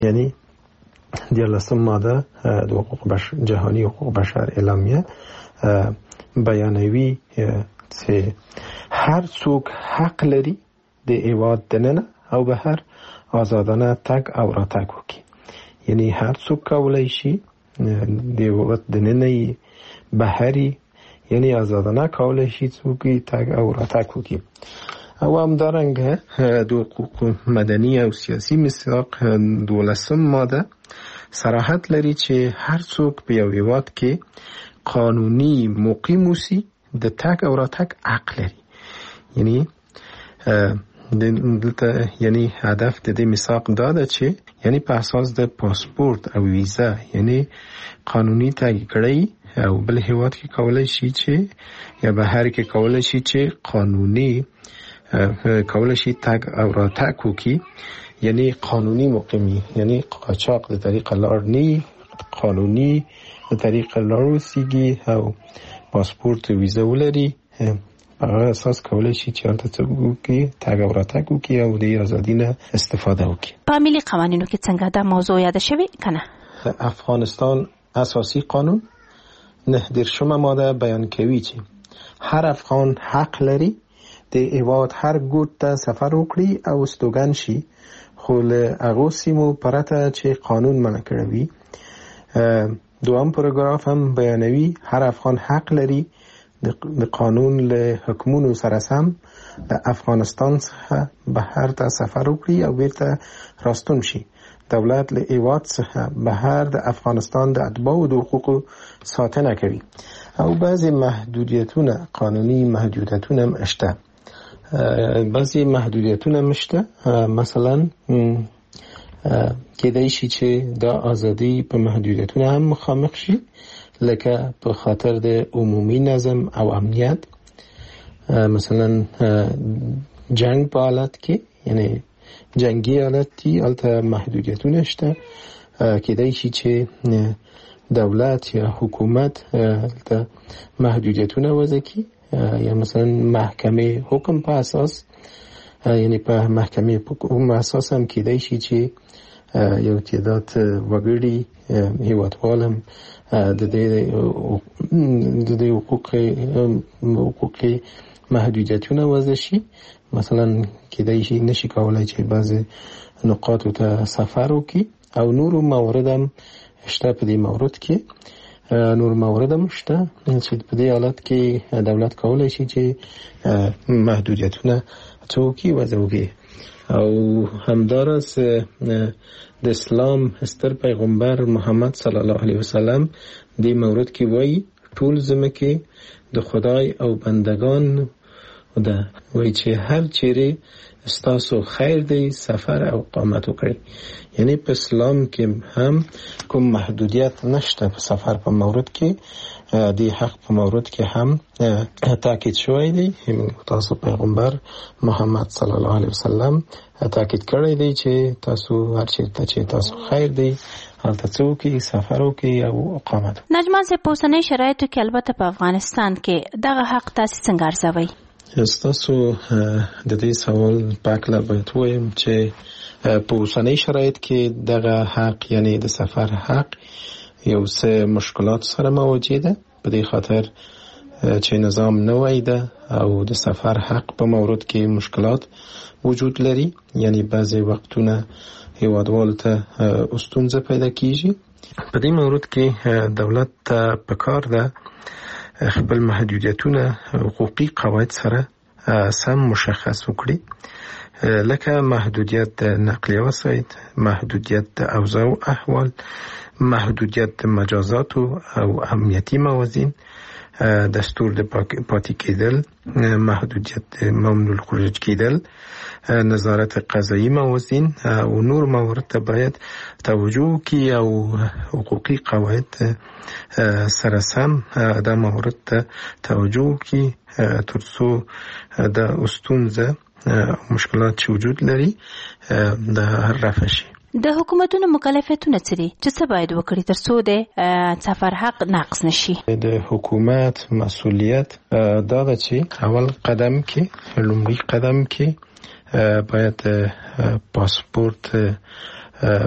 یعنی 14 ماده د حقوق جهانی حقوق بشر اعلامیه بیانوي چې هر څوک حق لري د هیواد دننه او بهر آزادانه تګ او راتګ وکړي. یعنی هر څوک کولی شي د هیواد دننه بهري یعنی آزادانه کولی شي څوک تګ او راتګ وکړي. او همدارنګه د حقوق مدني او سیاسي میثاق 12 ماده صراحت لري چې هر څوک په یو هیواد کې قانوني مقیم اوسي د تګ او راتګ حق لري. یعنی دلته یعنی هدف د دې میثاق دا ده چې یعنی په اساس د پاسپورت او ویزا یعنی قانوني تګ او بل هیواد کې کولای شي چې یا بهر کې کولای شي چې قانوني کولای شي تګ او راتګ وکړي. یعنی قانوني مقیمی یعنی قاچاق د طریق لار نه قانوني د طریق لار وسیږي او پاسپورت ویزا ولري هغه اساس کولای شي چې هلته څه وکړي تګ او راتګ وکړي او د ازادۍ نه استفاده وکړي. په ملي قوانینو کې څنګه دا موضوع یاد شوی کنه؟ افغانستان اساسی قانون 9 ماده بیان کوي چې هر افغان حق لري د هیواد هر ګوټ ته سفر وکړي او استوګن شي خو له هغو سیمو پرته چې قانون منع کړی وي. دوم پاراګراف هم بیانوي هر افغان حق لري د قانون له حکمونو سره سم د افغانستان څخه بهر ته سفر وکړي او بیرته راستون شي. دولت له هیواد څخه بهر د افغانستان د اتباعو د حقوقو ساتنه کوي او بعضی محدودیتونه قانوني محدودیتونه هم شته. بعضی محدودیتونه مشته مثلا کېدای شي چې دا ازادي په محدودیتونه هم مخامخ شي لکه په خاطر د عمومي نظم او امنیت مثلا جنگ په حالت کې یعنی جنگی حالت دی البته محدودیتونه شته. کېدای شي چې دولت یا حکومت البته محدودیتونه وضع کړي یا مثلا محکمه حکم په اساس یعنی په محکمه حکم اساس هم کېدای شي چې یو تعداد وګړي هیوادوال هم د دې حقوقي محدودیتونه وضع شي. مثلا کېدای شي نشي کولای چې بعض نقاط ته سفر وکړي او نور موارد هم شته. په دې مورد کې نور موارد هم شته چې په دې حالت کې دولت کولای شي چې محدودیتونه څوکي وضع وکړي. او همدارس د اسلام ستر پیغمبر محمد صلی الله علیه وسلم دې مورد کې وایي ټول ځمکې د خدای او بندگان ده وایي چې هر چیرې ستاسو خیر دی سفر او اقامت وکړي. یعنی په اسلام کې هم کوم محدودیت نشته په سفر په مورد کې. دی حق په مورد کې هم تاکید شوی دی. تاسو پیغمبر محمد صلی الله علیه وسلم تاکید کړی دی چې تاسو هر چیرته چې تاسو خیر دی هلته څوک سفر وکړي او اقامت. نجمان صاحب په اوسنۍ شرایطو کې البته په افغانستان کې دغه حق تاسو څنګه ارزوئ؟ تاسو د دې سوال پاکله باید وایم چې په اوسنۍ شرایط کې دغه حق یعنی د سفر حق یو څه مشکلات سره مواجه ده. په دې خاطر چې نظام نوی ده او د سفر حق په مورد کې مشکلات وجود لري. یعنی بعضی وختونه هیوادوال ته ستونزه پیدا کیږي. په دې مورد کې دولت ته پکار ده خپل محدودیتونه حقوقي قواعد سره سم مشخص وکړي لکه محدودیت نقلیه وسایل، محدودیت اوضاع و احوال، محدودیت مجازات او امنیتی موازین، دستور د پاتې کېدل، محدودیت ممنوع الخروج کېدل، نظارت قضایی موازین او نور موارد ته باید توجه کی او حقوقي قواعد سره سم د موارد ته توجه کی ترڅو د ستونزه مشکلات چې وجود لري د رفع شي. د حکومتونو مکلفیتونه څه دي چې څه باید وکړي ترڅو د سفر حق نقض نشي؟ د حکومت مسؤلیت دا ده چې اول قدم کې لومړی قدم کې باید پاسپورت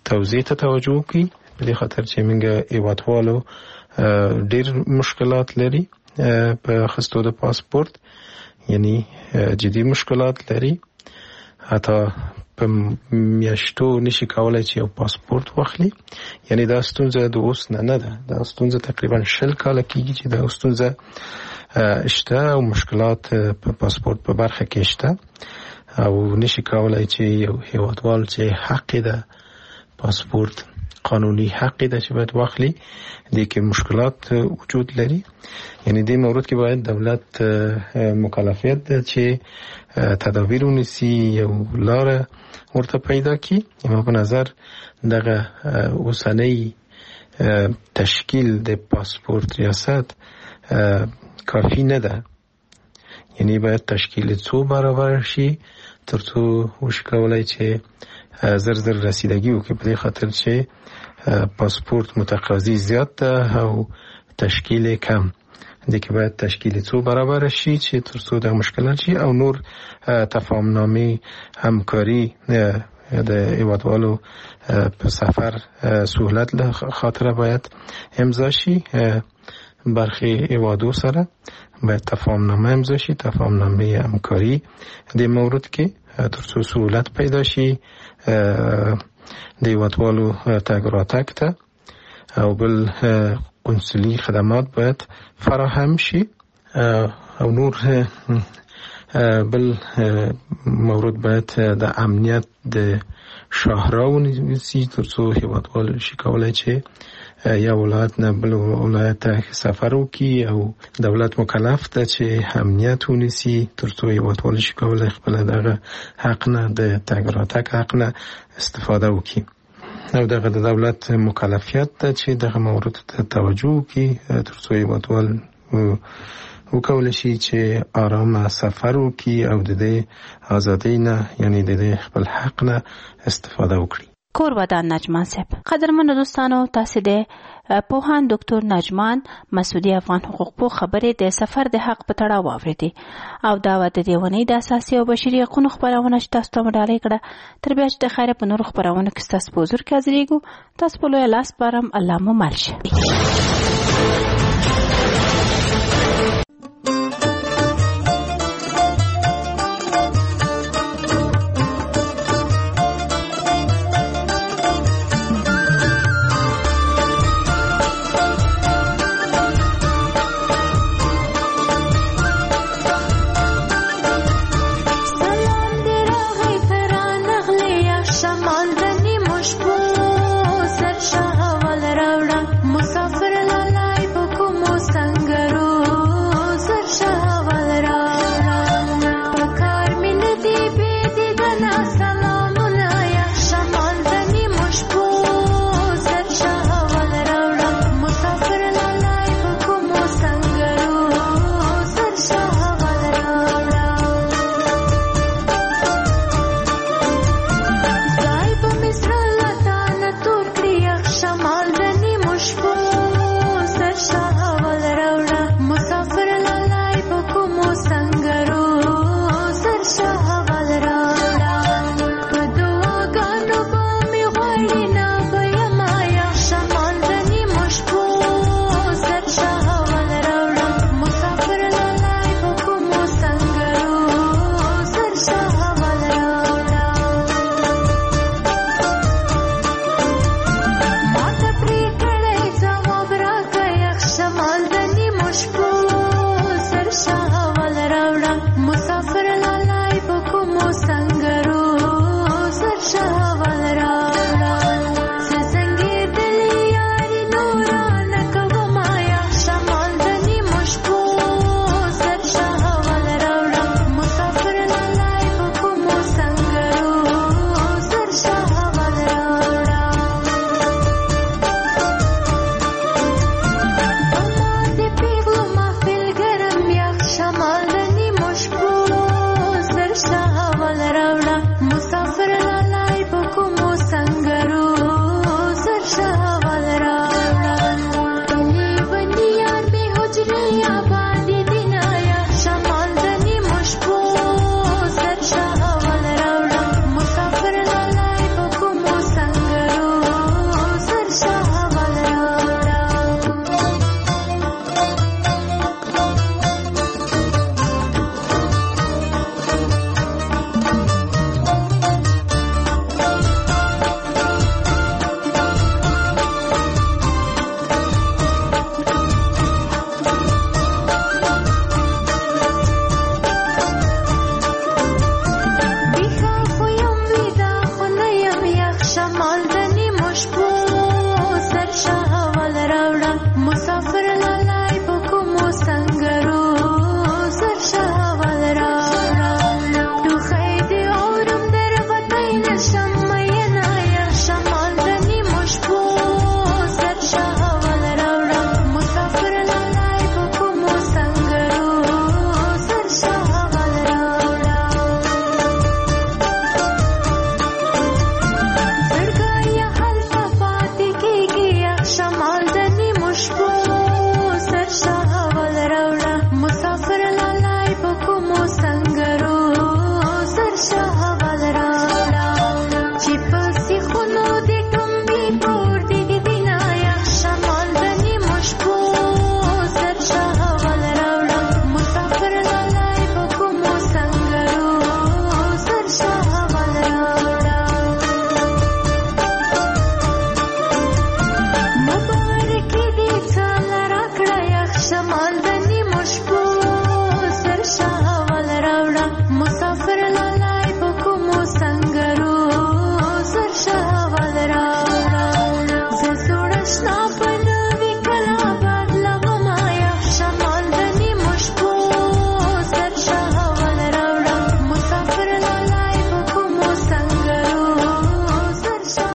توزیع ته توجه وکړي، په دې خاطر چې موږ هیوادوالو ډېر مشکلات لري په اخیستو د پاسپورت، یعنی جدي مشکلات لري. حتی په میاشتو نشي کولای چې یو پاسپورت واخلي. یعنی دا ستونزه د اوس نه ده، دا ستونزه تقریبا 20 کاله کېږي چې دا ستونزه شته او مشکلات په پاسپورت په برخه کې شته او نشي کولای چې یو هیوادوال چې حق ده پاسپورت قانوني حق ده چې باید واخلي، دې کې مشکلات وجود لري. یعنی دې مورد کې باید دولت مکلفیت ده چې تدابیر ونیسي، یو لاره ورته پیدا کړي. ما په نظر دغه اوسنۍ تشکیل د پاسپورت ریاست کافی نه ده. یعنی باید تشکیل 2 برابر شي ترڅو وشي کولای چې زر رسیدگی وکړي، په دې خاطر چې پاسپورت متقاضی زیات ده او تشکیل کم. دې کې باید تشکیل 2 برابر شي چې ترڅو د مشکلات شي او نور تفاهمنامې همکاري د هیوادوالو په سفر سهولت له خاطر باید امضا شي. برخی هیوادو سره باید تفاهمنامه امضا شي، تفاهمنامه همکاری د مورد کې ترڅو سهولت پیدا شي د هیوادوالو تګ راتګ ته. او بل قنصلي خدمات باید فراهم شي او نور بل مورد باید د امنیت د شاهراو نیسي ترڅو هیوادوال شي کولای چې یا ولایت نه بل ولایت ته سفر وکړي او دولت مکلف ده چې امنیت ونیسي ترڅو هیوادوال شي کولای خپل دغه حق نه د تګ راتګ حق نه استفاده وکړي. او دغه د دولت مکلفیت ده چې دغه مورد ته توجه وکړي ترڅو هیوادوال وکولای شي چې آرام سفر وکړي او د دې ازادۍ نه، یعنی د دې خپل حق نه استفاده وکړي. کوربدان نجمان صاحب، قدرمنو دوستانو، تاسو د پوهان ډاکټر نجمان مسعودي افغان حقوق پوه خبرې د سفر د حق په تړاو واورېدې او دا د دې ونې د اساسي او بشري حقوقو خبرونه چې تاسو ته مډالۍ کړه. تر بیا چې د خیره په نور خبرونه کې تاسو په حضور کې حاضرېږو. تاسو په لوی لاس بارم الله مو مل شه.